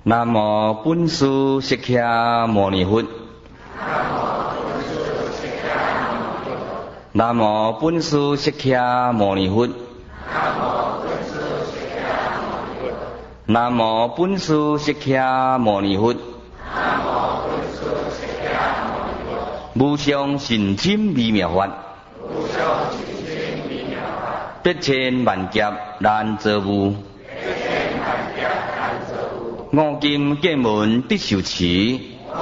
南无本师释迦牟尼佛。南无本师释迦牟尼佛。南无本师释迦牟尼佛。无上甚深微妙法，百千万劫难遭遇。五金剑门得受持，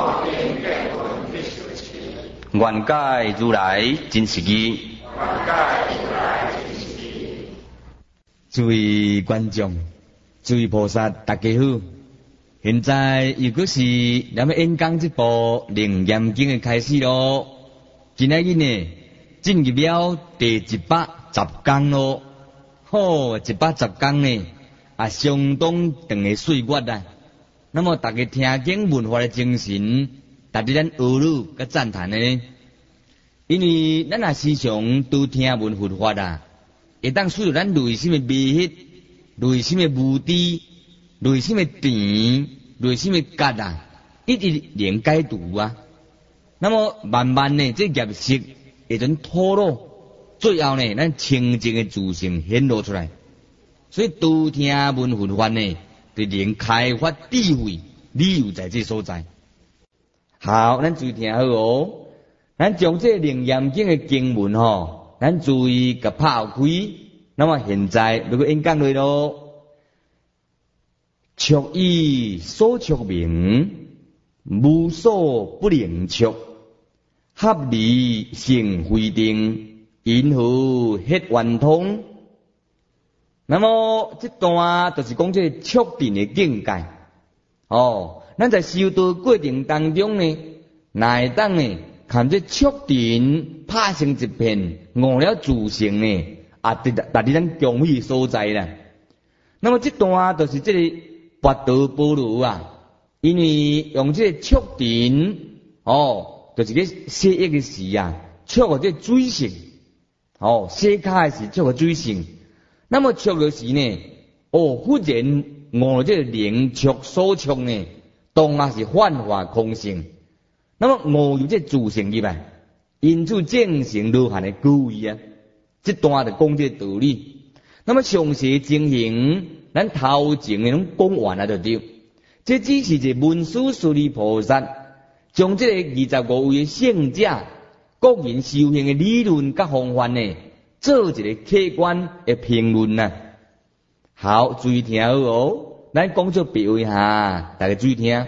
愿解如来真实义。诸位观众，诸位菩萨，大家好。现在又搁是咱们演讲这部《楞严经》的开始咯。今仔日呢，进入了第110讲咯。好，110讲呢，相当长的岁月啊。那么大家听经闻法的精神，值得咱学习甲赞叹的呢。因为咱也时常都听闻佛法啊，会当使到咱内心的迷惑、内心的无知、内心的甜、内心的觉啊，一直连解读啊。那么慢慢呢，这业识会准脱落，最后呢，咱清净的自性显露出来。所以多听闻佛法呢，就能开发智慧，理由在这所在。好，咱注意听好哦。咱将这楞严经的经文吼，咱注意甲拍开。那么现在要个演讲落咯。触以所触名，无所不能触。合理性非定，因何hết圆通？那么这段就是讲这触定的境界。咱在修道过程当中呢，哪会当呢？看这触定拍成一片，悟了自性呢，达伫咱恭喜所在啦。那么这段就是这个八道波罗啊，因为用这个触定，就是个写一个时啊，触个这水性，写卡的是触个水性。那么触个时呢，忽然悟这个灵触所触呢，当然是幻化空性。那么悟入这自性入来，因此正成罗汉的故意啊。这段就讲这道理。那么详细情形，咱头前的拢讲完了就对。这只是一文殊师利菩萨将这个25位的圣者个人修行的理论甲方法呢，做一个客观的评论呐。好，注意听好哦。咱讲做别位哈，大家注意听。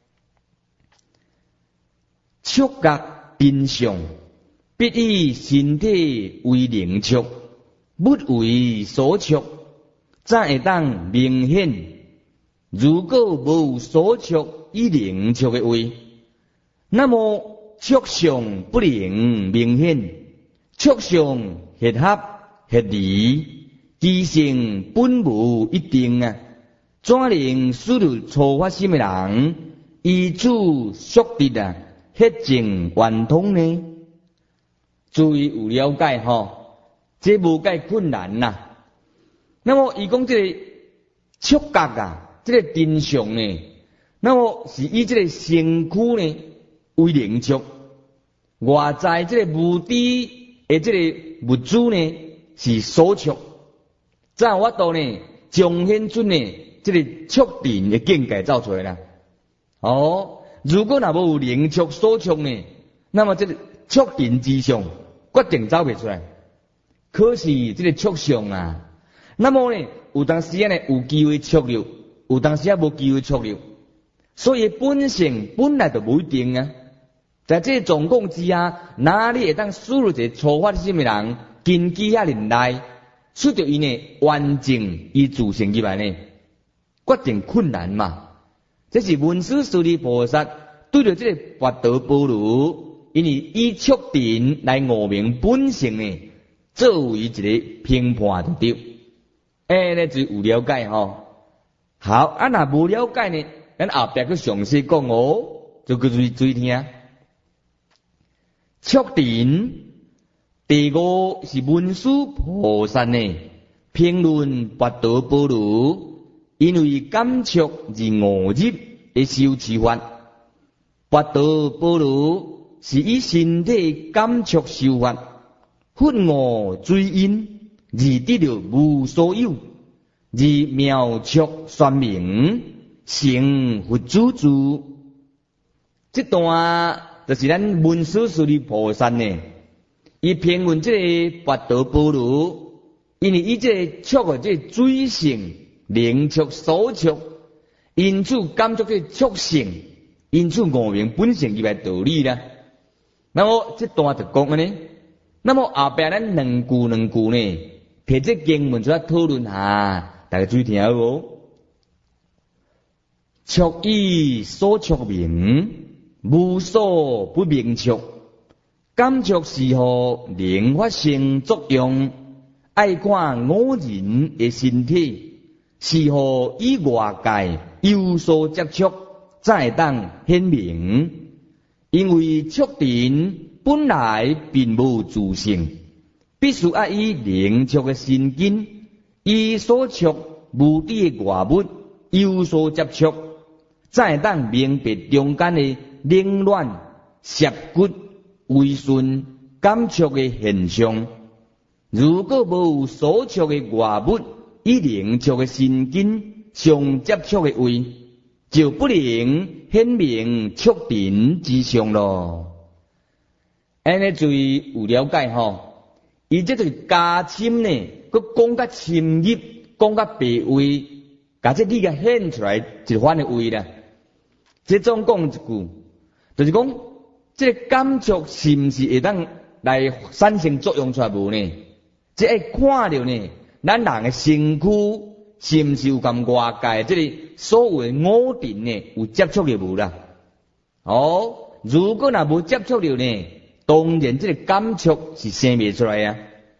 触觉真相，必以身体为灵触，物为所触，才会当明显。如果无所触以灵触的话，那么触相不能明显，触相合合合离，其性本无一定啊。怎能使到初发心的人依此速得啊？迄正圆通呢？注意有了解吼，这无解困难呐。那么伊讲这个触觉啊，这个真相呢，那么是以这个身躯呢为灵触，外在这个物质的这个物质呢是所触，才有法度呢彰显出呢这个触定的境界走出来啦。如果若无有灵触所触呢，那么这个触定之相决定走袂出来。可是这个触相啊，那么呢有当时呢有机会触了，有当时无机会触了，所以本性本来就无一定啊。在这状况之下，哪里会当使入一个初发心的人，根基遐人内，使到伊呢完整伊自性入来呢，决定困难嘛。这是文殊师利菩萨对着这个八道波罗，因为以触定来悟明本性呢，作为一个评判就对。呢就有了解吼。好，若无了解呢，咱后壁去详细讲哦，就注意听。触定第5是文殊菩萨呢评论八道波罗因为感触而误入的受持法。八道波罗是以身体感触受法，愤恶追因而得到无所有，而妙触说明成佛主住。这段就是咱文殊师利菩萨呢，伊评论这个八道波罗，因为伊这个触的这水性灵触所触，因此感触这触性，因此五明本性以外道理啦。那么这段就讲呢，那么后边咱两句呢，摕这经文出来讨论下，大家注意听哦。触以所触明，无所不明触。感触是何能发生作用？爱看我人的身体，是何以外界有所接触，才会当显明？因为触电本来并无自性，必须要以灵触的神经，以所触无底的外物有所接触，才会当明白中间的冷暖、摄骨、微顺、感触的现象。如果无有所触的外物以灵触的神经相接触的位，就不能显明触电之相咯。安尼注意有了解吼，伊这就是加深呢，佮讲较深入，讲较白话，甲这理个显出来一番的位啦。这总讲一句，就是讲这个感触是毋是会当来产生作用出来无呢？这会看到呢，咱人的身躯是毋是有跟外界这个所谓五尘呢有接触了无啦？哦，如果若无接触了呢，当然这个感触是生袂出来啊。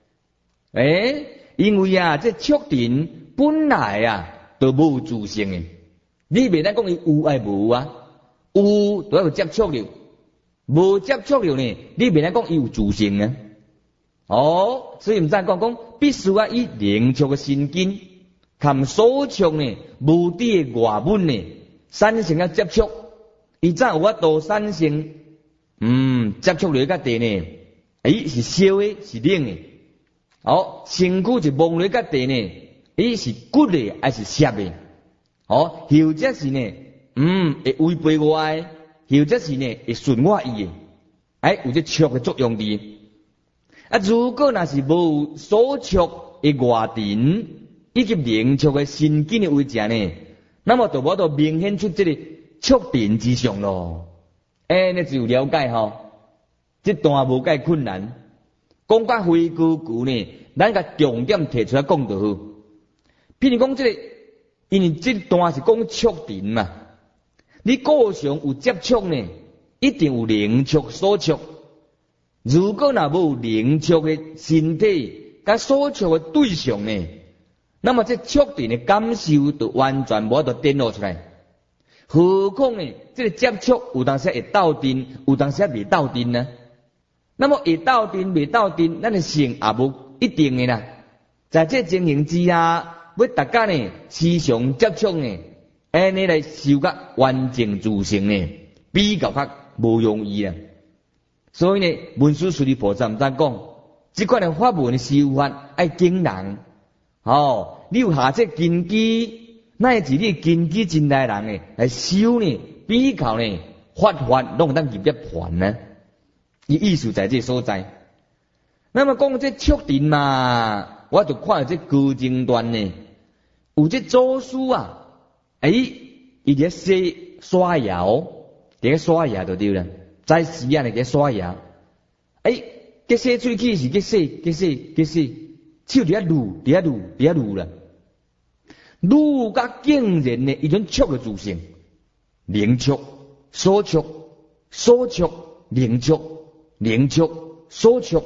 因为啊，这触尘本来啊就无自性的，你袂当讲伊有爱无啊，有都要有接触了，无接触了呢，你袂当讲伊有自性啊。哦，所以毋知讲必须要以灵触的神经，含所触呢无底的外物呢，产生啊接触，伊才有法度产生。接触落甲地呢，是烧的，是冷的。哦，身躯是摸落甲地呢，是骨的还是湿的？哦，或者是呢，会违背我的，或者是呢会顺我意的，有这触的作用伫。如果若是无所触的外尘以及灵触的神经的位置呢，那么就无法度明显出这个触电之相咯。你就了解吼，这段无介困难，讲甲灰姑姑呢，咱甲重点提出来讲就好。譬如讲这个，因为这段是讲触电嘛，你个上有接触呢，一定有灵触所触。如果若无灵触的身体甲所触的对象呢，那么这触电的感受就完全无法度展露出来。何况呢，这个接触有当时会斗阵，有当时未斗阵呢。那么会斗阵未斗阵，咱的性也无一定的啦。在这情形之下，要大家呢时常接触呢，安尼来修甲完整自性呢，比较较无容易啊。所以呢，文殊师利菩萨毋知讲，这款的法门的修法爱经人。你有下这根基。乃至你根基真大人呢，来修呢，比较呢，法拢当入入盘呢。伊意思在这所在。那么讲这触电嘛，我就看这高经段呢，有这祖师啊，伊在洗刷牙，在刷牙就对了，在时啊，在刷牙，去洗喙齿是去洗，手伫遐撸啦。愈甲竟然呢，一种触的自性，灵触、所触、灵触、所触。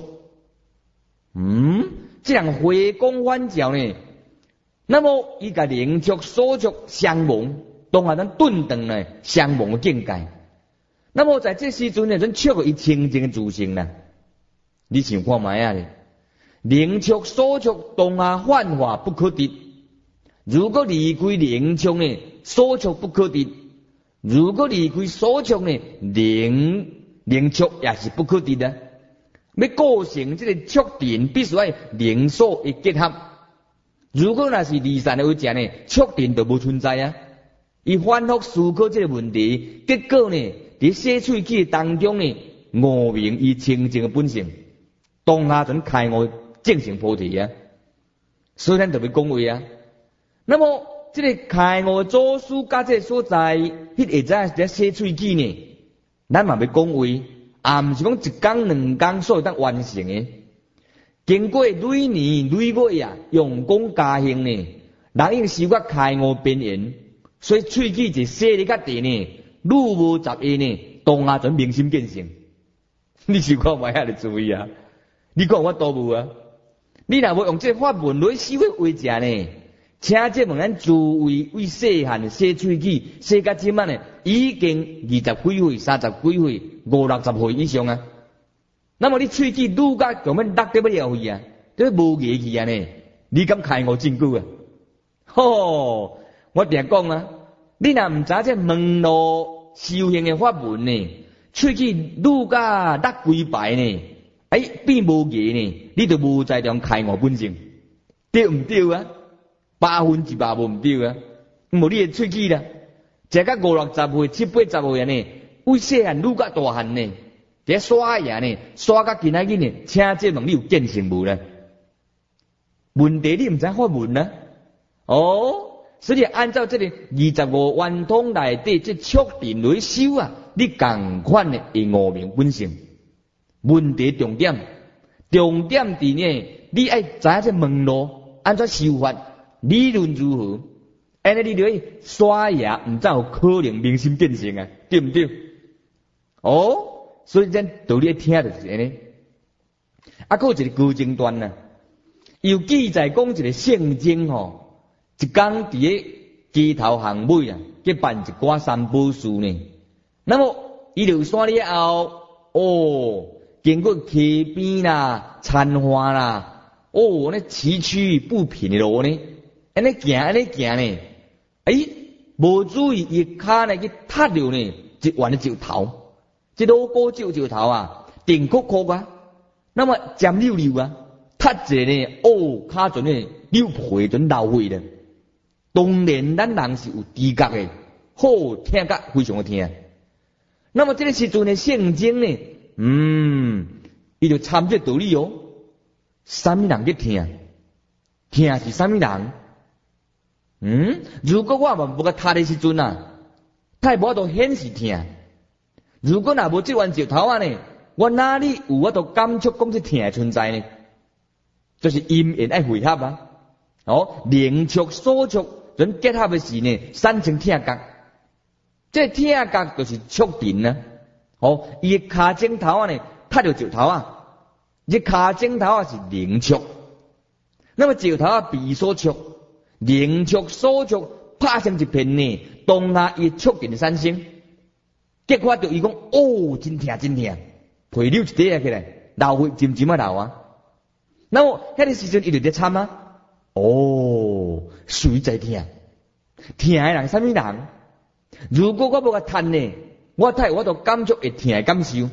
这样回光返照呢，那么伊甲灵触、所触相蒙，当下咱顿顿呢相蒙的境界。那么在这时阵呢，咱触伊清净的自性呢，你想看卖啊咧？灵触、所触当下幻化不可得。 如果离开灵触呢，所触不可得；如果离开所触呢，灵触也是不可得的。要构成这个触定，必须要灵所的结合。如果那是离散的为者呢，触定就无存在啊。伊反复思考这个问题，结果呢，伫洗喙齿当中呢，悟明伊清净的本性，当下阵开悟正成菩提啊。所以咱特别讲话啊。那么这个开悟祖师甲这个所在，迄下在洗喙齿呢，咱嘛要讲话，也毋是讲一工两工所当完成的。经过累年累月啊，用功加行呢，人应修到开悟边缘。所以喙齿一洗哩较地呢，愈无杂业呢，当下阵明心见性。你是看卖遐个注意啊？你讲我多无啊？你若无用这法门来修的为者呢，请这问咱诸位为细汉洗喙齿，洗到即满呢，已经20几岁、30几岁、50、60岁以上啊。那么你喙齿愈甲根本落得不了去啊，这无业去啊呢？你敢开悟真久啊？吼！我定讲啊，你若毋知这门路修行的法门呢，喙齿愈甲落几排呢？变无业呢，你就无在中开悟本性，对毋对啊？100%无毋对啊！无你的喙齿啦，食到50、60岁、70、80岁呢，为细汉愈甲大汉呢，这刷牙呢，刷到今仔日呢，请这问你有见性无呢？问题你毋知法门啊？哦。所以按照这个25圆通内底这触定来修啊，你同款的会悟明本性。问题重点伫呢，你爱知影这门路安怎修法，理论如何？安尼你就会刷牙，毋才有可能明心见性啊，对毋对？哦，所以咱道理听就是安尼。还有一个高精段啊，有记载讲一个圣经吼。一天伫个街头巷尾啊，去办一寡三宝事呢。那么伊就山了后，经过溪边啦、田花啦，那崎岖不平的路呢，安尼行呢，无注意伊骹呢去踏着呢一弯的石头，这路高石头啊，顶曲曲啊，那么尖溜溜啊，踏者呢，骹阵呢溜皮阵流血咧。当然，咱人是有知觉的，好听觉非常好听。那么这个时阵的圣经呢，伊就参这道理哦。什么人去听？听是什么人？如果我无甲读的时阵啊，太无都显示听。如果若无这弯石头啊呢，我哪里有我都感触讲这听的存在呢？就是因缘爱配合啊。灵触所触。人结合的是呢，产生听觉，这听觉就是触定啊。伊的骹枕头啊呢，踏着石头啊，这骹枕头啊是灵触。那么石头啊被所触，灵触所触，拍成一片呢，当下伊触定的产生。结果就伊讲，真疼，皮溜一块起来，流血渐渐啊流啊。那么迄个时阵伊就在惨啊。谁在听？听的人什么人？如果我无甲趁呢，我都感触会听的感受。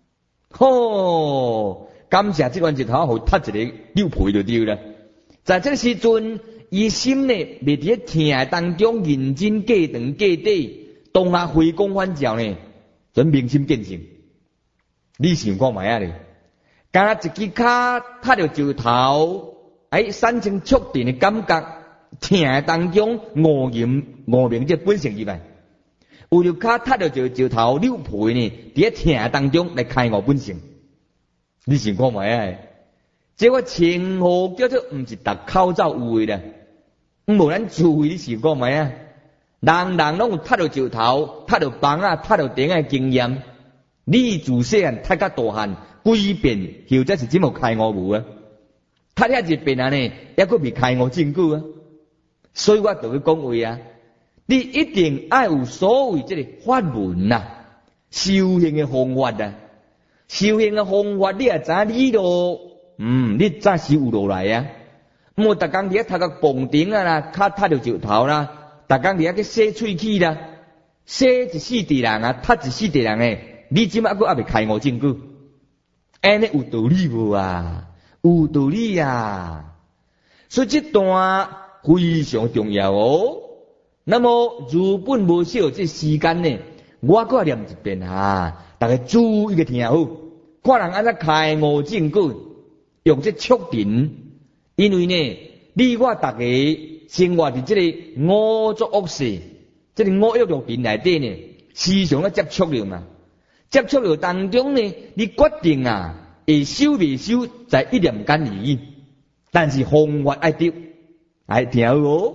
感谢这段石头，互踢一个溜皮就对了。在这个时阵，伊心呢未伫听的当中认真计长计底，当下回光返照呢，准明心见性。你想看卖啊咧？敢若一支骹踢着石头。产生触定的感觉，听的当中悟明这本性入来，有着脚踏着石头溜皮呢，伫听的当中来开悟本性。你想看卖啊？这个称呼叫做毋是逐口走有的啦，无咱注意你想看卖啊？人拢有踏着石头、踏着房啊、踏着顶的经验。你自细汉踏到大汉，几遍后则是怎么开悟无啊？他遐一遍啊呢，还佫未开悟真久啊，所以我就会讲话啊，你一定爱有所谓这个法门啊，修行的方法啊，修行的方法你也知理路，你早是有落来啊， 莫逐工伫遐头壳蹦顶啊啦，骹踢着石头啦，逐工伫遐去洗喙齿啦，洗一世地人啊，踢一世地人诶，你即摆还未开悟证据？安尼有道理无啊？有道理啊！所以这段非常重要哦。那么如本无少这时间呢，我搁念一遍啊，大家注意个听好，看人安怎开悟证据，用这促定，因为呢，你我大家生活伫这个五浊恶世，这个五欲六尘内底呢，时常咧接触了嘛，接触了当中呢，你决定啊，会修未修，在一念间而已。但是方法爱对，爱听好哦。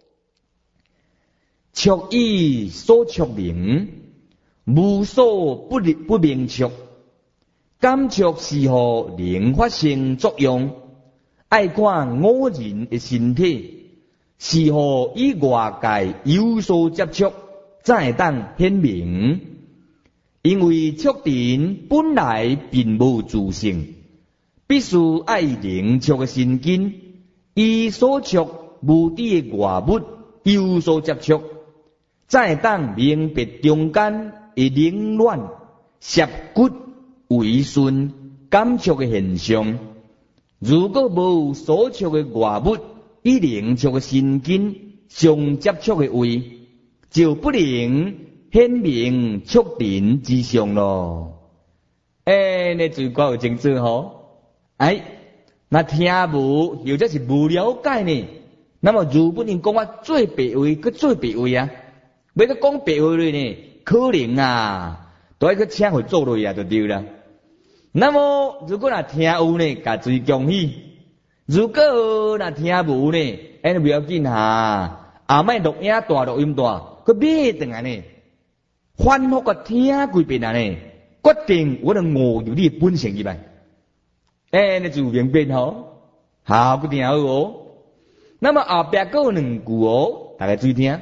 触意所触明，无所不明触。感触是何能发生作用？爱看我人的身体是何与外界有所接触，才会当显明。因为触定本来并无自性，必须爱灵触的神经，以所触无底的外物有所接触，才会当明白中间的冷暖、摄骨、微顺、感触的现象。如果无所触的外物与灵触的神经相接触的位，就不能显明触定之相咯。你最高有清楚吼？那听无或者是无了解呢？那么如本人讲我做白话，佮做白话啊，要佮讲白话呢，可能啊，都要佮请回做落啊，就对啦。那么如果若听有呢，甲最恭喜；如果若听无呢，不要紧哈，后摆录影大录音大，佮买转来呢，反复个听几遍啊呢，决定我能悟入你本性入来。你就明白吼，好不听好哦。那么后壁还有两句哦，大家注意听。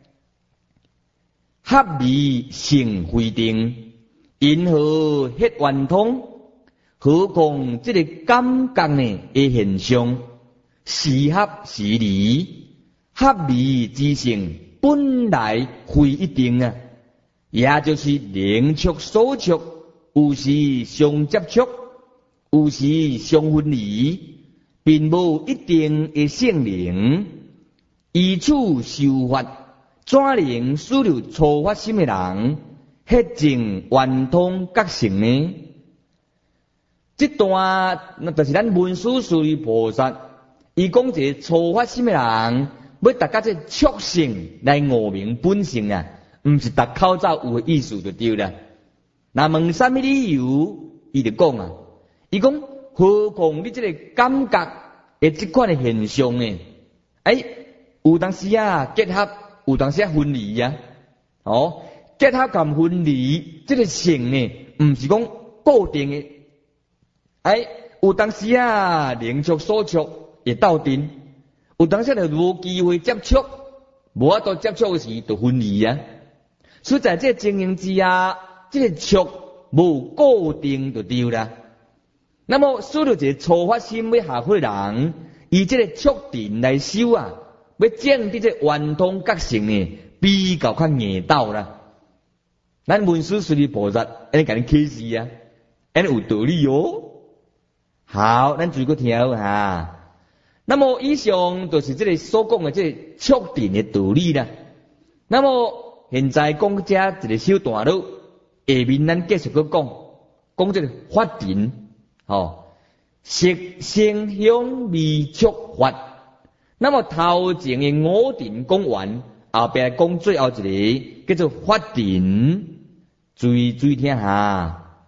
合味性非定，因何迄圆通？何况这个感觉呢的现象，是合是离，合味之性本来非一定啊，也就是灵触所触，有时相接触，有时相分离，并无一定的性灵。以此修法，怎能使入初发心的人迄证圆通觉性呢？这段那就是咱文殊师利菩萨，伊讲一个初发心的人，要达到这触性来悟明本性啊，毋是达口罩有的意思就对了。那问什么理由？伊就讲啊，伊讲何况你这个感觉的这款的现象呢？有当时啊结合，有当时啊分离啊。结合甲分离，这个性呢，毋是讲固定的。有当时啊，灵触所触会斗阵，有当时就无机会接触，无法度接触的时就分离啊。所以在这情形之下，这个触无固定就对啦。那么使到一个初发心要下火的人，以这个触定来修啊，要证得这圆通觉性呢，比较较硬斗啦。咱文殊师利菩萨安尼甲你启示啊，安尼有道理哦。好，咱再个听哈。那么以上就是这个所讲的这个触定的道理啦。那么现在讲这一个小段落，下面咱继续去讲这个法定，色声香味触法。那么头前的五定讲完，后边讲最后一个叫做法定。注意听哈，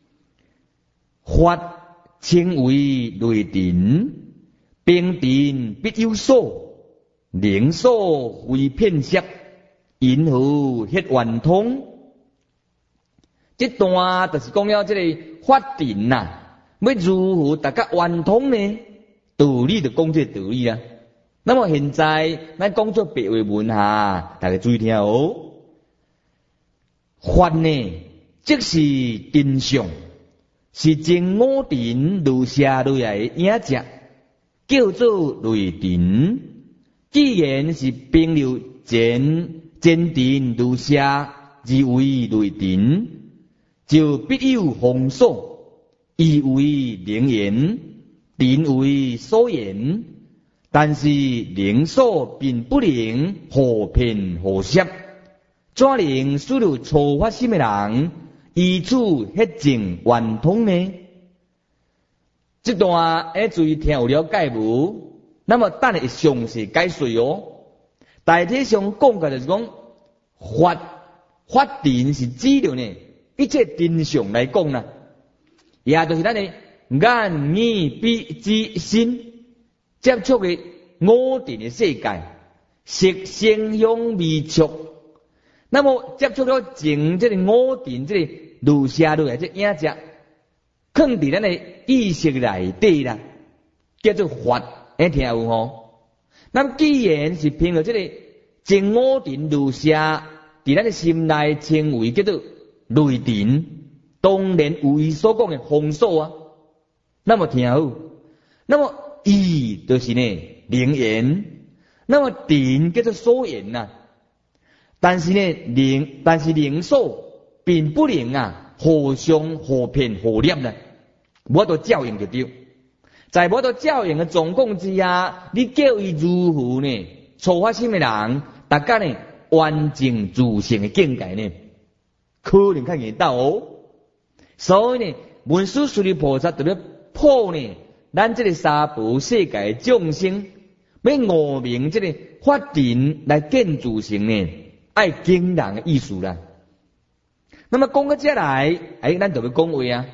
法称为内定，冰定必有所，灵所非片色，因何迄圆通？这段就是讲了这个法定呐，要如何达到圆通呢？道理就讲这道理啊。那么现在咱讲做白话文哈，大家注意听哦。法呢，即是定相，是从五定留下来的影子， 叫做雷霆。既然是并流前电如下而为雷霆，就必有风所，以为灵言，电为所言。但是灵所并不能互骗互摄，怎能使到初发心的人依此迄证圆通呢？这段要注意听有了解无？那么等下详细解说哦。大体上讲嘅就是讲，法定是指着呢一切真相来讲啦，也就是咱的眼耳鼻之身接触的五尘的世界，色声香味触。那么接触到前这个五尘，这个如下如来这影像，放伫咱的意识内底啦，叫做法。听有吼？那么既然是凭着这个前五尘如下，伫咱的心内称为叫做雷霆，当然有伊所讲的风所啊。那么听好，那么伊就是呢灵言，那么电叫做所言呐。但是灵所并不能互相互骗互摄呢，无得照应就对。在无得照应的状况之下，你叫伊如何呢？初发心的人，大家呢完整自性的境界呢，可能看得到哦。所以呢，文殊师利菩萨特别破呢，咱这个三宝世界众生，要悟明这个法定来见自性呢，爱经人的意思啦。那么讲到这来，咱就要讲话啊。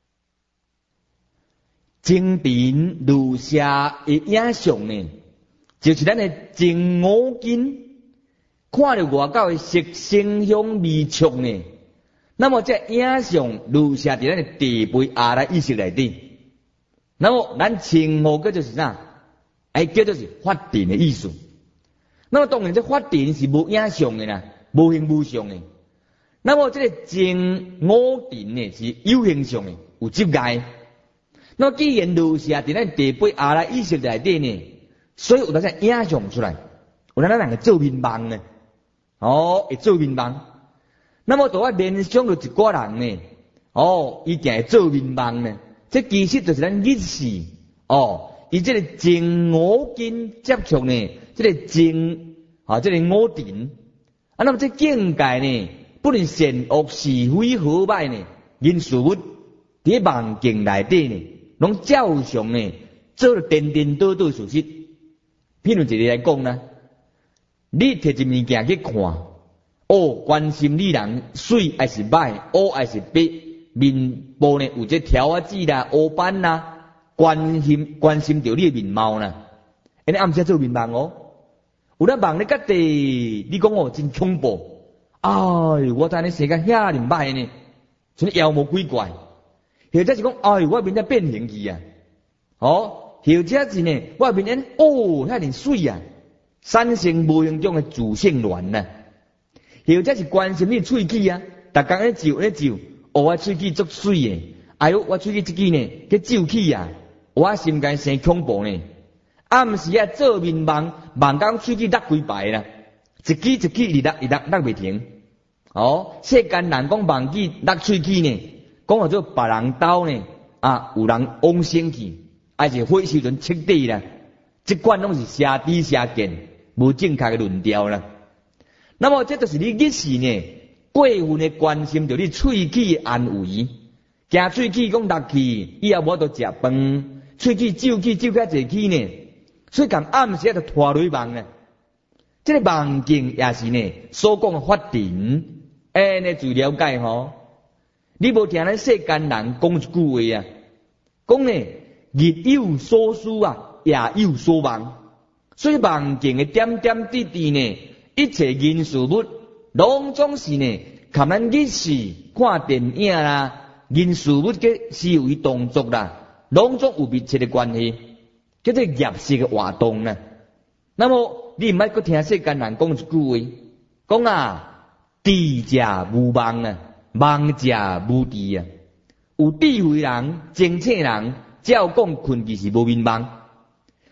前电如下的影像呢，就是咱的前五根看到外口的色声香味触呢。那么这影像如下伫咱的地背下来意识内底，那么咱称呼个就是啥？叫做是法定的意思。那么当然这法定是无影像的啦，无形无相的。那么这个前五尘呢是有形象的，有接界。那么既然如是伫咱地背下来意识内底呢，所以有得只影像出来，有咱人个做面梦呢，会做面梦。那么就联想到一寡人呢，伊定会做面梦呢，这其实就是咱意识，伊这个前五根接触呢，这个这个五尘，那么这境界呢，不论善恶是非好歹呢，因事物伫梦境内底呢。拢照常呢，做了颠颠倒倒事实。譬如一个来讲呢，你摕一物件去看，关心你人水还是歹，黑还是白，面部呢有这条子啦、黑斑啦，关心着你的面貌啦。安尼暗时做面梦哦，有咧梦咧甲地，你讲真恐怖，我知你世界遐尼歹呢，像妖魔鬼怪。或者是讲，我面在变形去啊，或者是呢，我面人遐尼水啊，产生无形中的自性乱呐。或者是关心你喙齿啊，逐工咧嚼，我喙齿足水诶，我喙齿这支呢，去皱起啊，我心间生恐怖呢。暗时做面梦，梦讲喙齿落几排啦，一支一落袂停。世间人讲梦记落喙齿呢。讲话做别人兜呢，有人往生去，还是火时阵彻底啦。即款拢是邪知邪见，无正确的论调啦。那么这就是你日时呢，过分的关心着你喙齿的安危，惊喙齿讲落去，以后无得食饭，喙齿皱起较侪起呢，所以讲暗时就拖累梦呢。这个梦境也是呢，所讲的法定，呢最了解吼。你无听咱世间人讲一句话啊，讲呢日有所思夜有所梦，所以梦境的点点滴滴呢，一切因事物，拢总是呢，含咱日时看电影啦，因事物嘅思维动作啦，拢总有密切的关系，叫做业识的活动呢。那么你唔捌搁听世间人讲一句话，讲智者无梦啊。梦者无智啊！有智慧人、精醒人，照讲困去是无眠梦。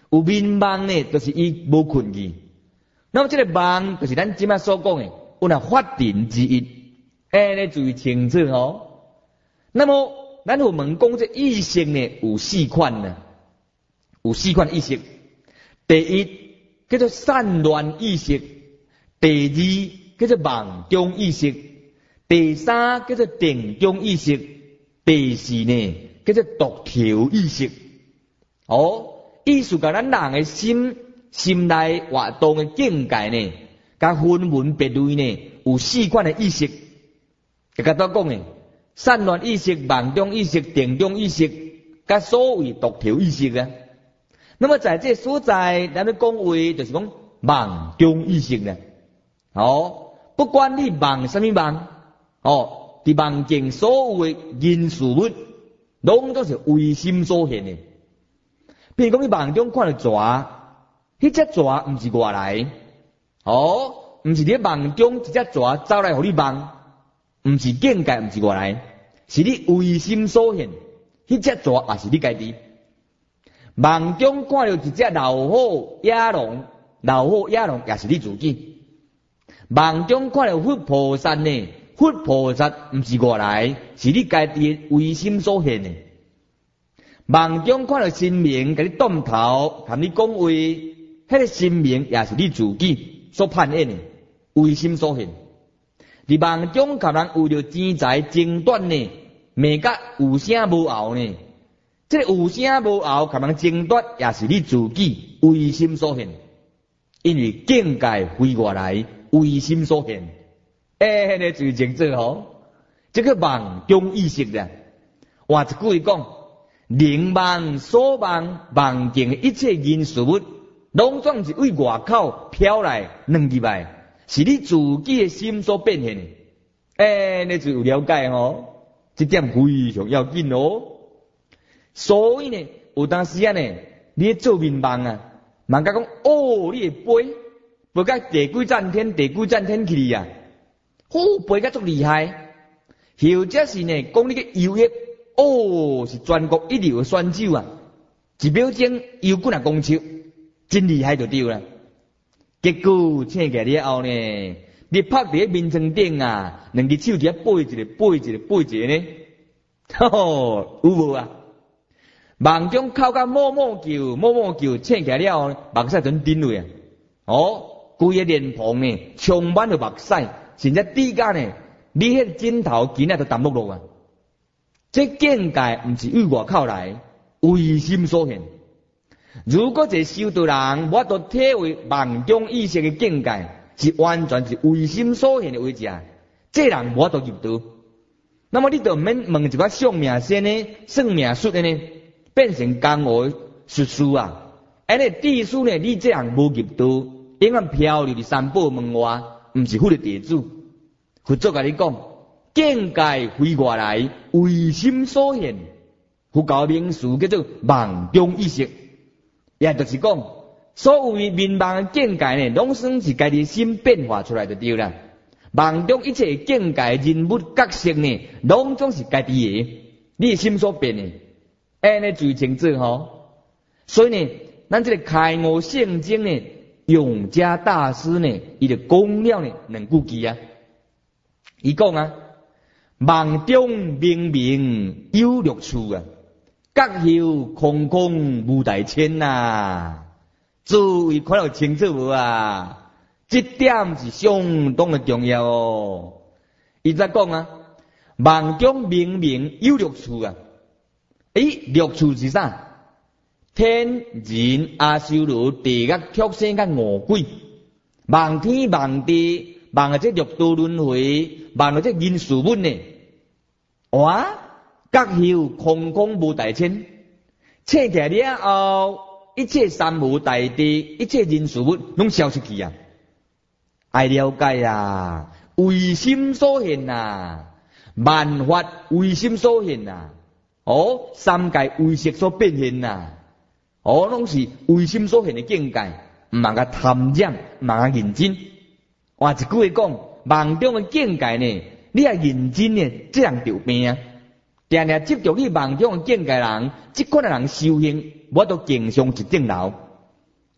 有眠梦呢，就是伊无困去。那么这个梦就是咱即摆所讲的，有那法定之一，你注意清楚哦。那么咱有问讲这意识呢有4款呢，有4款意识。第一叫做散乱意识，第二叫做梦中意识，第三叫做定中意识，第四呢叫做独条意识。意思甲咱人的心内活动的境界呢，甲分门别类呢，有4款的意识。甲多讲呢，散乱意识、梦中意识、定中意识，甲所谓独条意识啊。那么在这所在，咱们讲为就是讲梦中意识呢。不管你梦什么梦，伫梦境所有的人事物，拢都是为心所现的。比如讲，你梦中看到蛇，迄只蛇毋是外来，毋是你梦中一只蛇走来互你梦，毋是境界，毋是外来，是你为心所现，迄只蛇也是你家己。梦中看到一只老虎、野狼，老虎、野狼也是你自己。梦中看到佛菩萨呢，佛菩萨毋是外来，是你家己为心所现的。梦中看到神明，甲你动头，含你讲话，迄个神明也是你自己所扮演的，为心所现。伫梦中，可能为了钱财争端呢，骂甲有声无后呢，这个有声无后，可能争端也是你自己为心所现，因为境界非外来，为心所现。你最清楚吼，这个梦中意识啦。换一句话讲。灵梦所梦梦境的一切人事物，拢总是为外口飘来软入来，是你自己的心所变现的。你就有了解吼，这点非常要紧哦。所以呢，有当时啊呢，你做眠梦啊，梦甲讲你会飞到第几站天去啊，飞甲足厉害，或者是呢，讲你个游泳。是全国一流的选手啊！一秒钟游几啊公尺，真厉害就对了。结果醒起来了后呢，你趴伫面床顶啊，两只手伫背一个呢，有无啊？梦中口甲默默叫，醒起来了后，目屎全顶落啊！规个脸庞呢，充满了目屎，甚至指甲呢，你迄个枕头筋啊都淡落啊！这境界毋是为外口来，为心所现。如果一个修道人无法度体会梦中意识的境界，是完全是为心所现的为者，这人无法度入道。那么你就免问一个算命先呢、算命术的呢，变成江湖术士啊！地书呢，你这样无入道，永远漂流伫三宝门外，毋是佛的弟子。佛祖甲你讲。境界非外来，为心所现。佛教名词叫做梦中意识，也就是讲，所谓眠梦的境界呢，拢算是家己心变化出来就对了。梦中一切境界、人物、角色呢，拢总是家己的，你的心所变的。你最清楚吼。所以呢，咱这个开悟圣经呢，永嘉大师呢，伊就讲了呢两句句啊，伊讲啊。梦中明明有六处啊，觉后空空无大千呐。诸位看到清楚无啊？这点是相当的重要哦。伊在讲啊，梦中明明有六处啊。六处是啥？天人阿修罗地狱畜生甲恶鬼，梦天梦地。梦到这六道轮回，梦到这人事物呢？觉后空空无大千，醒起来了后，一切三无大地，一切人事物拢消失去啊！爱了解啊，为心所现啊，万法为心所现啊，三界为识所变现啊，拢是为心所现的境界，唔通甲贪染，唔通甲认真。换一句话讲，梦中的境界呢，你也认真呢，这样着病啊！定定执着你梦中的境界人，这款的人修行，我都经常一顶楼，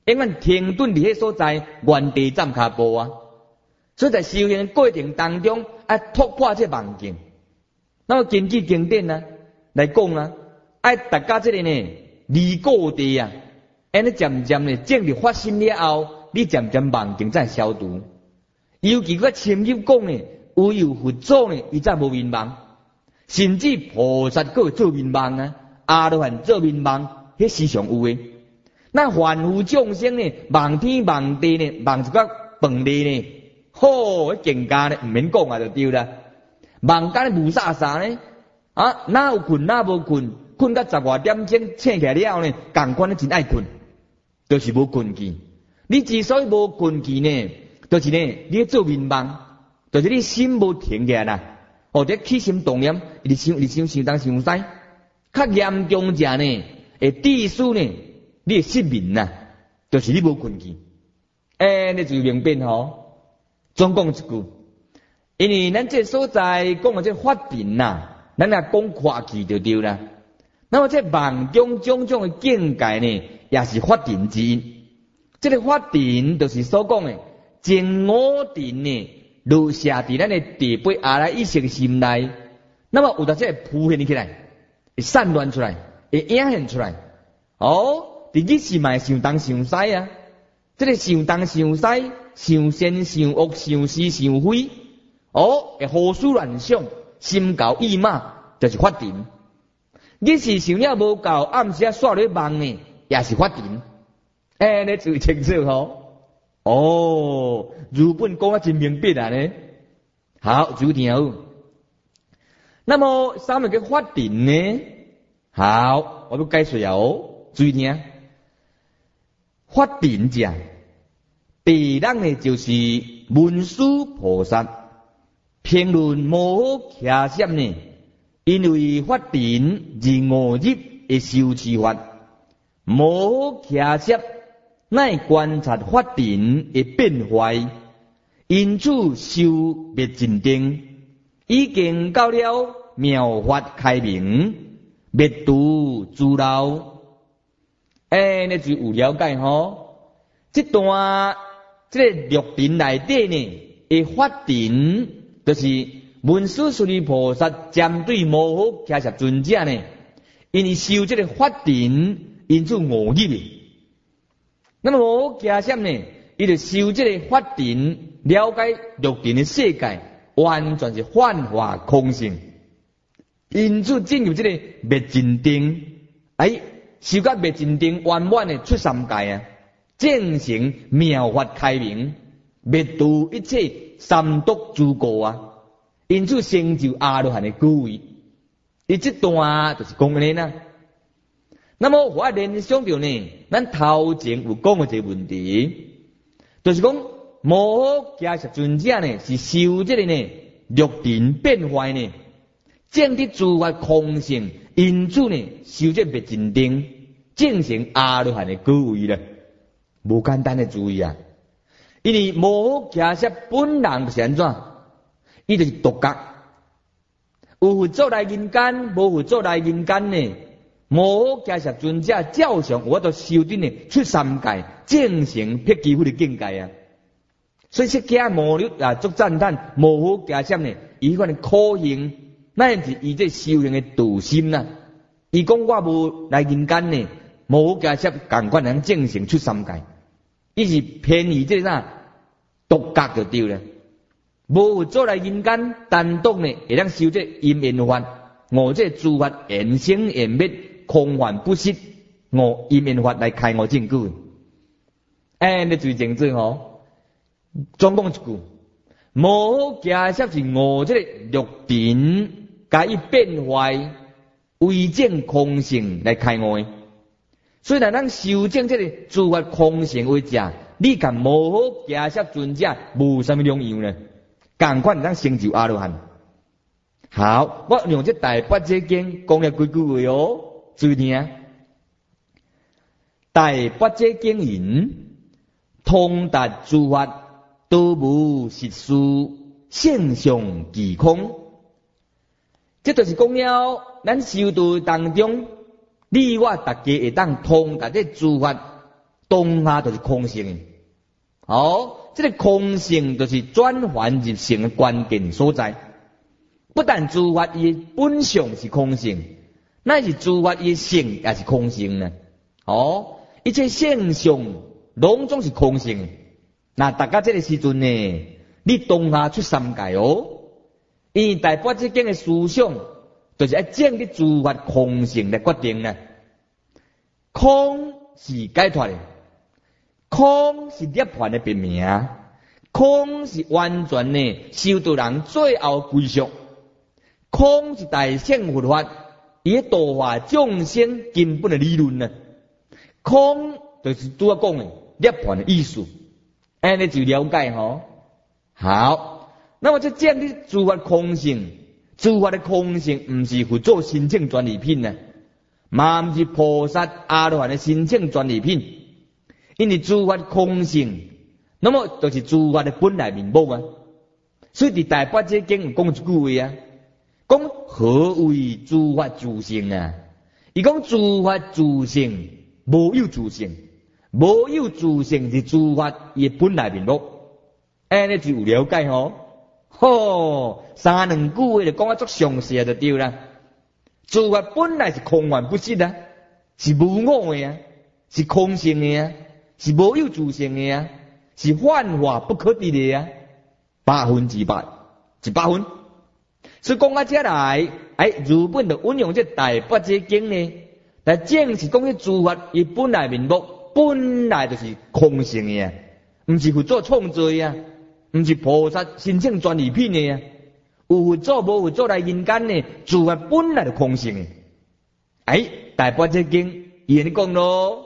永远停顿伫迄所在，原地站脚步啊。所以在修行的过程当中，要突破这梦境。那么根据经典啊来讲啊，爱大家这个呢离过地啊，安尼渐渐呢，正伫发心了后，你渐渐梦境才消除。尤其个深入讲呢，唯有佛祖呢，伊才无眠梦，甚至菩萨佫会做眠梦啊，阿罗汉做眠梦，迄时常有诶。那凡夫众生呢，梦天梦地呢，梦一个饭粒呢，好，迄境界呢，毋免讲啊，就对啦。梦间无啥啥呢，啊，哪有困哪无困，困到12外点钟醒起来了呢，共款真爱困，就是无困去。你之所以无困去呢，就是呢，你做眠梦，就是你心无停下啦，或者起心动念，你想东想西，较严重者呢，会致使呢，你会失眠呐，就是你无困去。你就明白吼。总讲一句，因为咱这所在讲的这法定呐，咱也讲看去就对啦。那么这梦中种种的境界呢，也是法定之一。这个法定就是所讲的正五定呢，落下伫咱的第八阿赖意识的心内。那么有的这浮现起来，会散乱出来，会影现出来。伫日时嘛想东想西啊，这个想东想西。想善想恶想是想非，会胡思乱想，心高意马，就是法定。日时想了无够，暗时煞咧梦呢，也是法定。你注意清楚吼。如本讲啊真明白啊呢。好，注意听好。那么啥物叫法定呢？好，我要解释哦。注意听，法定者。第人呢，就是文殊菩萨评论无好徛摄呢，因为法定而误入的修持法，无好徛摄乃观察法定的变坏，因此修灭尽定，已经到了妙法开明，灭度诸漏。你就有了解吼？这段。这个六定内底呢，的法定就是文殊师利菩萨针对无好徛摄尊者呢，因为修这个法定，因此误入的。那么无好徛摄呢，伊就修这个法定，了解六定的世界，完全是幻化空性，因此进入这个灭尽定，修到灭尽定，圆满的出三界啊。正成妙法开明，灭度一切三毒诸过啊！因此成就阿罗汉的果位。伊这段就是讲安尼啦。那么我联想到呢，咱头前有讲过一个问题，就是讲无好徛摄尊者呢，是修这个呢六定变坏呢，证得诸法空性，因此呢修这灭尽定，正成阿罗汉的果位啦。无简单的注意啊，因为无好徛摄本人就是安怎？伊就是独觉，有佛祖来人间，无佛祖来人间呢。无好徛摄尊者照常，我都修定呢出三界，正成辟支佛的境界啊。所以释迦牟尼啊，足赞叹无好徛摄呢，伊款的苦行，那是伊这修行的道心呐。伊讲我无来人间呢，无好徛摄，共款能正成出三界。伊是偏于这啥独觉就对了，无佛祖来人间，单独呢会当修这因缘法，悟这诸法缘生缘灭，空幻不实，悟因缘法来开悟证据。你注意清楚吼。总讲一句，无好徛摄是悟这个六定，加以变坏，为证空性来开悟。虽然咱修正这个诸法空性为者，你甲无好徛摄尊者无啥物两样呢？共款咱成就阿罗汉。好，我用这大八节经讲了几句话哦，注意听。大八节经言：通达诸法，都无实事，性相即空。这就是讲了，咱修道当中。你我大家会当通达这诸法， 当下就是空性。这个空性就是转换入性的关键所在。不但诸法伊本相是空性，乃是诸法伊性也是空性呢。一切现象拢总是空性。那大家这个时阵呢，你当下出三界因为大般之间的思想，就是要建立诸法空性来决定呢。空是解脱的，空是涅槃的别名，空是完全的修道人最后归宿。空是大乘佛法，伊度化众生根本的理论呢。空就是拄仔讲的涅槃的意思，安尼就了解好，那么这建立诸法空性，诸法的空性唔是去做申请专利品呢，嘛唔是菩萨阿罗汉的申请专利品，因为诸法空性，那么就是诸法的本来面目啊。所以伫大般这经有讲一句话讲何为诸法自性啊？伊讲诸法自性无有自性，无有自性是诸法伊本来面目，安尼就有了解三两句话就讲啊足详细就对啦。诸法本来是空幻不实啊，是无我的是空性的是无有自性的是幻化不可得的100%分。所以讲到这来，日本就运用这大般若经呢，来正是讲这诸法伊本来面目，本来就是空性的唔是去做创造唔是菩萨申请专利品的有做无有做来人间呢，诸法本来就空性的。大般若经伊安尼讲咯，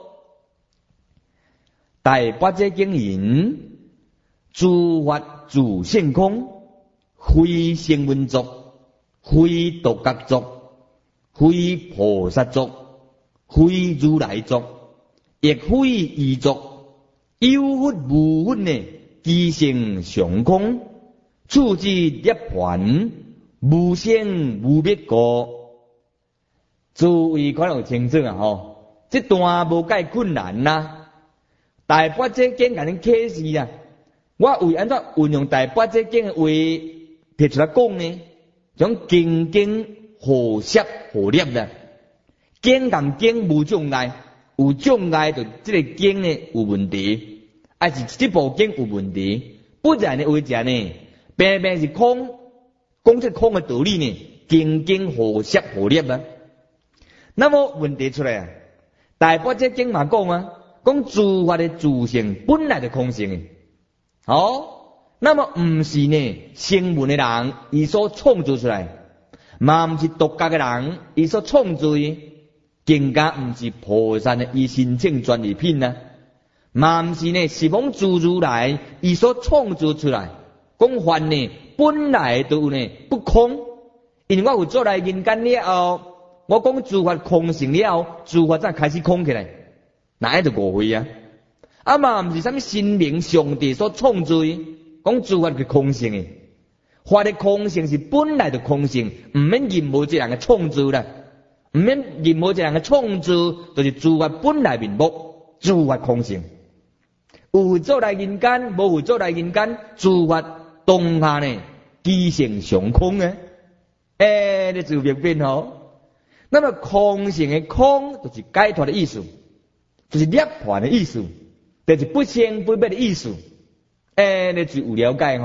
大般若经言：诸法自性空，非声闻作。非独觉作，非菩萨作，非如来作，亦非异作，有佛无佛呢，即性常空，处之涅槃，无生无灭故。诸位可能有清楚这段无介困难大般若经甲恁启示我为安怎运用大般若经的话提出来讲呢？种经经互摄互摄啦，经同经无障碍，有障碍就这个经呢有问题，还是这部经有问题。不然的话者呢，偏偏是空，讲这空的道理呢，经经互摄互摄那么问题出来大般若经嘛讲诸法的自性本来就空性的。那么唔是呢，声闻的人伊所创造出来，嘛唔是独觉的人伊所创造的，更加唔是菩萨的伊申请专利品嘛唔是呢十方诸如来伊所创造出来。讲法呢本来就呢不空，因为我有做来人间了后，我讲诸法空性了后，诸法才开始空起来，那就误会嘛唔是啥物神明上帝所创造的。讲诸法是空性的，法的空性是本来的空性，唔免任何一人嘅创造啦，唔免任何一人嘅创造，就是诸法本来面目，诸法空性。有做来人间，无有做来人间，诸法当下呢，即性常空你就明白那么空性的空，就是解脱的意思，就是涅槃的意思，就是不生不灭的意思。你就有了解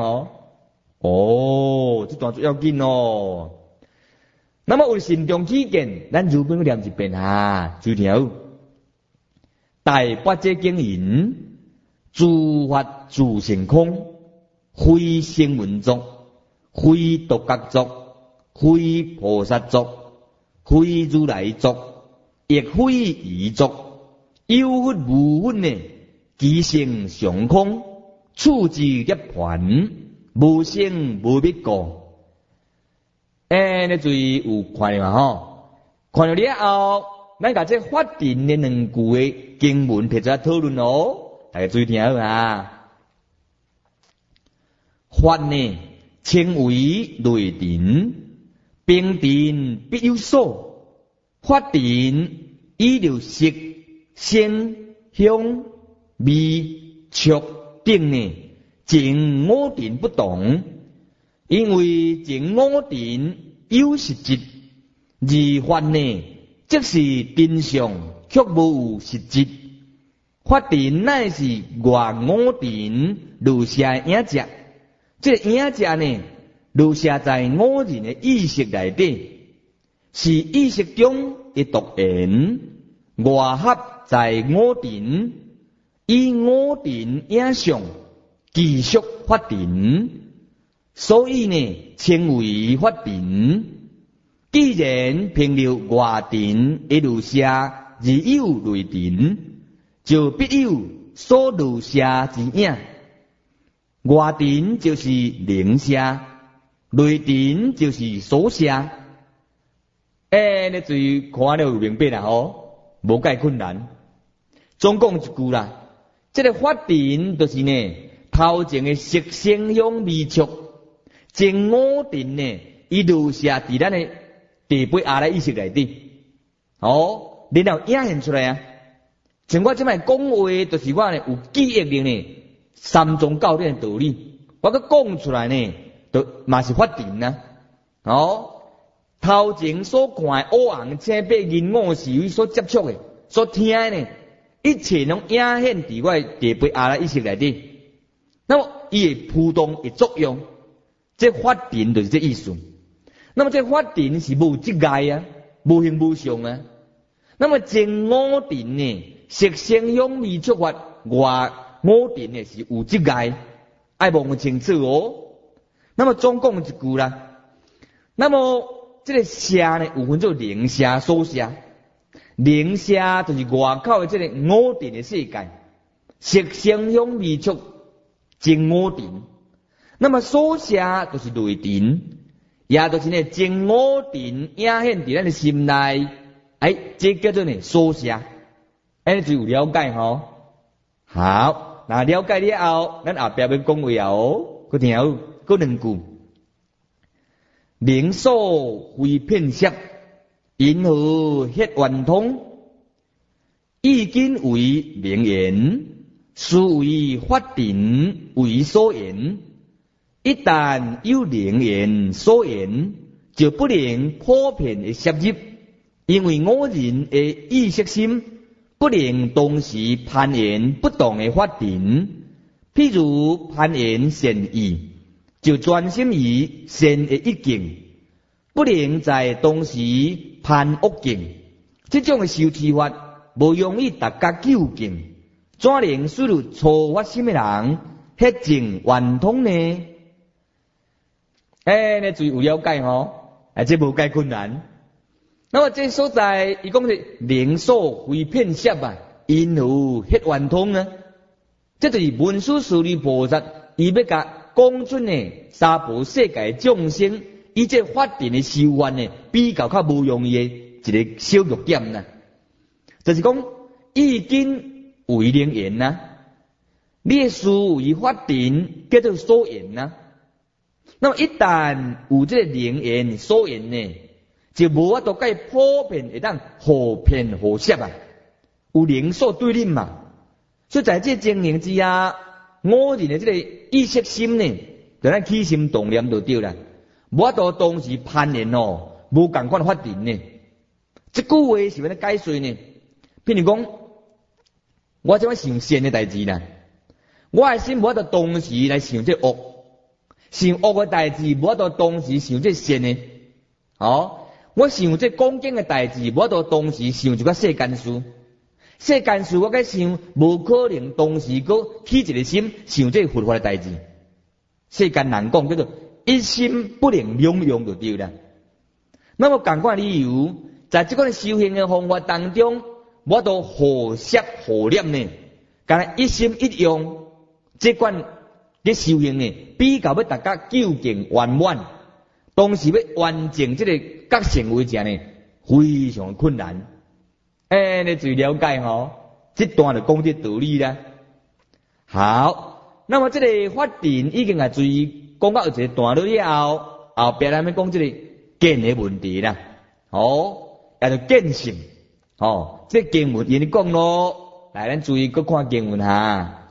这段最要紧那么为慎重起见，咱日本念一遍注条。大般若经言：诸法自性空，非声闻作，非独觉作，非菩萨作，非如来作，亦非异作，有佛无佛呢，即性常空，处之涅槃，无生无灭故。你注意有看到嘛看到了后，咱把这法定的两句的经文提出来讨论大家注意听法呢称为内定，并定必有所。法定依着色、声、香、 味、触等呢，前五尘不动，因为前五尘有实质，而法呢，即是真相，却无有实质。法尘乃是外五尘留下影子，这个影子呢，留下在五人的意识内底，是意识中的独缘，外合在五尘，以五尘影像继续法尘，所以呢，称为法尘。既然凭了外尘而留下而有内尘，就必有所留下之影。外尘就是灵舍，内尘就是所舍。你注意看了有明白啦吼，无介困难。总讲一句啦，这个法尘就是呢，头前的色声香味触，前五尘呢，伊留下伫咱的地杯阿赖意识内底，然后影现出来啊。像我即摆讲话，就是我呢有记忆力呢，三宗教典的道理，我佮讲出来呢，就嘛是法尘啊。头前所看的乌红青白银五是为所接触的、所听的呢，一切拢影现伫我的地杯阿赖意识内底。那么伊会扑动的作用，这法尘就是这意思。那么这法尘是无质界啊，无形无相啊。那么前五尘呢，色声香味触法，外五尘呢是有质界，爱望清楚哦。那么总讲一句啦，那么这个舍呢，有分做灵舍、所舍。灵舍就是外口的这个五尘的世界，色声香味触前五尘。那么所舍就是内尘。也就是呢，前五尘影现伫咱的心内，这叫做呢所舍，就有了解吼。好，那了解了后，咱后壁要讲话哦，佮听好，佮两句。灵所非片色，因何迄圆通？意经为名言，实为法尘为所言。一旦有灵言所言，就不能普遍的摄入，因为五人的意识心不能同时攀缘不同的法尘。譬如攀缘善意，就专心于善的一境，不能在同时攀恶境。这种的修持法，无容易达到究竟，怎能使入初发心的人迄境圆通呢？你注意有了解吼，这无介困难。那么这所在，伊讲是灵所非片色啊，因何迄圆通呢？这就是文殊师利菩萨，伊要甲讲出呢三宝世界众生，以这法尘的修愿呢，比较较无容易的一个小弱点呐。就是讲，意经为灵言呐，你的思维法尘叫做所言呐。那么一旦有这个灵言所言呢，就无法度介普遍会当互骗互摄啊，有灵所对立嘛。所以在这情形之下，五人的这个意识心呢，就咱起心动念就对啦，无法度同时攀缘哦，无共款法尘呢。这句话是要解释呢？譬如讲，我怎么想善的代志啦？我的心无法度同时来想这恶。想恶的代志，无法度同时想这善的。我想这讲经的代志，无法度同时想一个世间事。世间事我该想，无可能同时搁起一个心想这佛法的代志。世间人讲叫做一心不能两用就对了。那么同款理由，在这款修行的方法当中，无法度互摄互念呢，干那一心一用，这款这修行呢，比较要达到究竟圆满，同时要完成这个觉醒为者呢，非常困难。你注意了解吼，这段就讲这道理啦。好，那么这个法尘已经注意讲到一个段落了后，后边咱要讲这个见的问题啦。也就见性。这经文因讲咯， 来，咱注意搁看经文哈。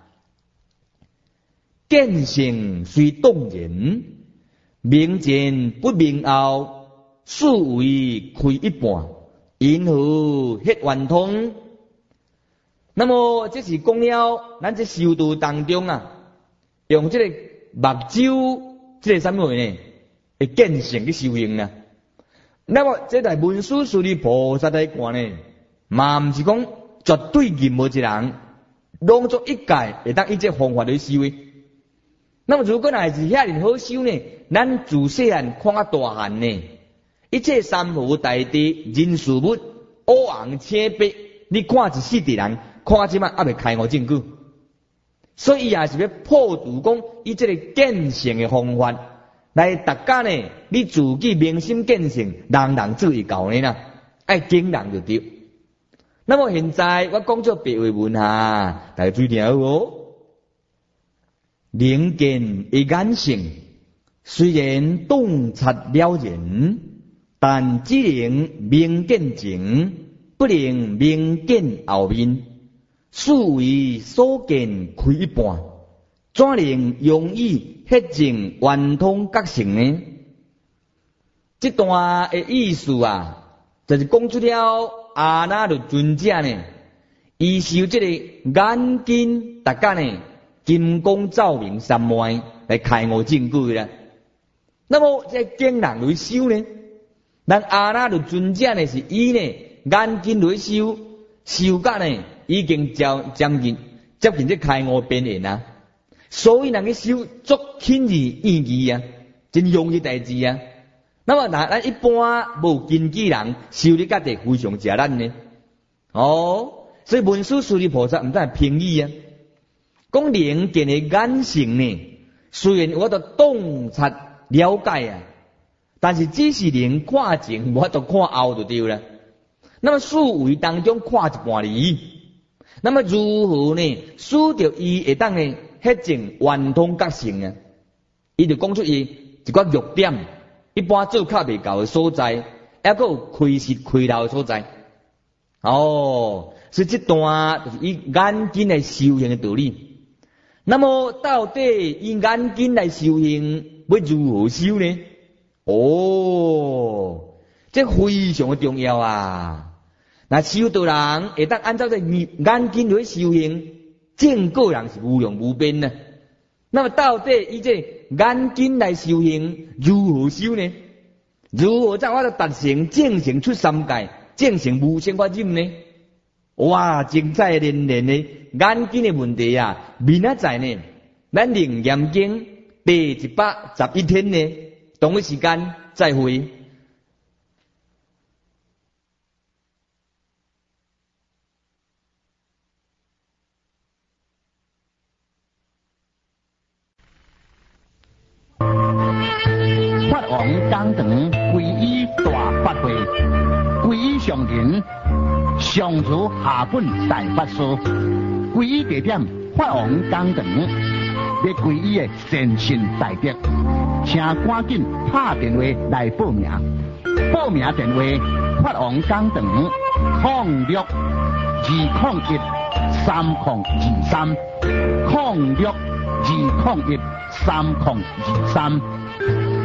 见性虽动人，明前不明后，事为开一半，因何迄圆通？那么这是讲了，咱这修道当中啊，用这个目睭，这个什么呢？会见性去修行啊。那么这台文殊师利菩萨来看呢，嘛唔是讲绝对任何一人拢做一界会当以这方法去修的。那么如果乃是遐尼好修呢，咱自细汉看啊大汉呢，一切山河大地、人事物、乌红青白，你看一世的人，看即摆还未开悟证据，所以也是要破除讲以这个见性的方法来，大家呢，你自己明心见性，人人做会到呢啦，爱敬人就对。那么现在我讲做白话文哈，大家注意哦。灵见一眼性，虽然洞察了然，但只能明见前，不能明见后面。事为所见开一半，怎能容易迄种圆通觉性呢？这段的意思啊，就是讲出了阿那律尊者呢，伊修这个眼睛，大家呢。金光照明三昧来开悟证据啦。那么这经人来修呢？咱阿那律尊者呢是伊呢眼睛来修，修甲呢已经接近这开悟边缘啦。所以人去修足轻易易义啊，真容易代志啊。那么咱一般无根基人修理家己非常艰难呢。哦，所以文殊师利菩萨唔但平易啊。讲灵见的眼性呢，虽然我都洞察了解啊，但是只是能看前，我都看后就对了。那么思维当中看一半哩，那么如何呢？使到伊会当呢？迄种圆通觉性啊，伊就讲出伊一个弱点，一般做较未够的所在，还佫有亏失亏漏的所在。哦，所以这段就是以眼睛来修行的道理。那么到底以眼睛来修行，要如何修呢？哦，这非常的重要啊！那修道人会当按照这眼睛来修行，正果人是无用无边呢。那么到底以这眼睛来修行，如何修呢？如何在我的达成正行出三界，正行无生法忍呢？哇，精彩连连的眼睛的问题啊！明仔载呢，咱灵验经第111天呢，同一时间再会。 法王讲堂皈依大法会，皈依上人上主下本大法师，皈依地点法王讲堂，要皈依的善信大德，请赶紧打电话来报名。报名电话：法王讲堂06201300230620130023。